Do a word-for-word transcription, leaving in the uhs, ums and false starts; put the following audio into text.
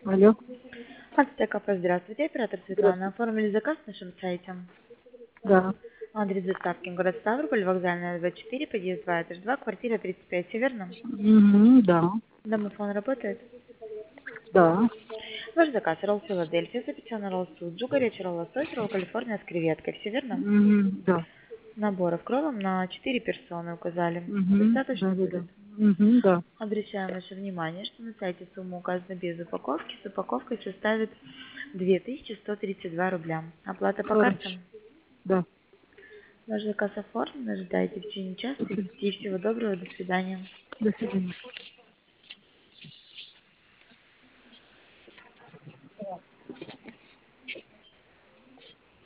Алло. Ацтека, здравствуйте, оператор Светлана. Здравствуйте. Оформили заказ на нашем сайте. Да. Адрес доставки город Ставрополь, вокзальная двадцать четыре, подъезд два, этаж два, квартира тридцать пять, все верно? Угу, да. Домофон работает? Да. Ваш заказ ролл Филадельфия, запеченный ролл суджу, горячий ролл лосось, ролл Калифорния с креветкой, все верно? Угу, да. Наборов кровом на четыре персоны указали. Угу, Достаточно да, да, да. будет? Угу, да. Обращаем ваше внимание, что на сайте сумма указана без упаковки, с упаковкой составит две тысячи сто тридцать два рубля. Оплата по Хорошо. картам? Да. Ваш заказ оформлен, ожидайте в течение часа. До свидания. И всего доброго, до свидания. До свидания.